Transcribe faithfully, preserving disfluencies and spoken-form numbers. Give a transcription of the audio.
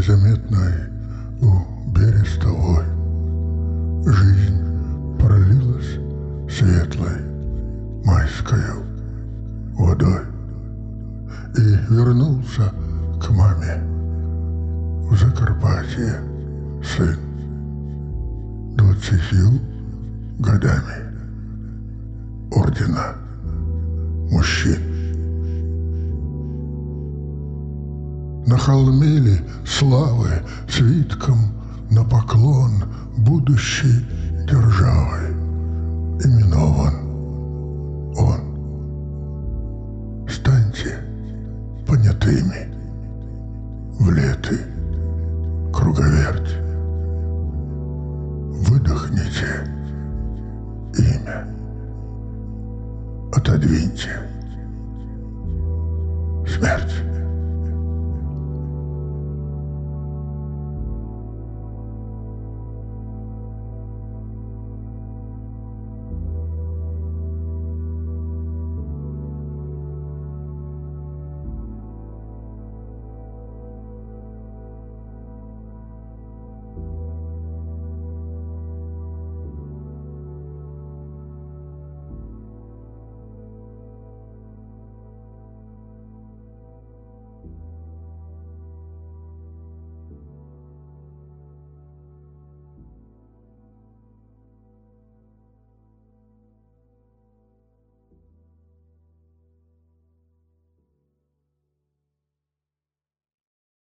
незаметной у берестовой жизнь пролилась светлой майскою водой. И вернулся к маме в Закарпатье сын двадцатью годами ордена мужчин. На холме ли славы свитком на поклон будущей державы именован он. Станьте понятыми в леты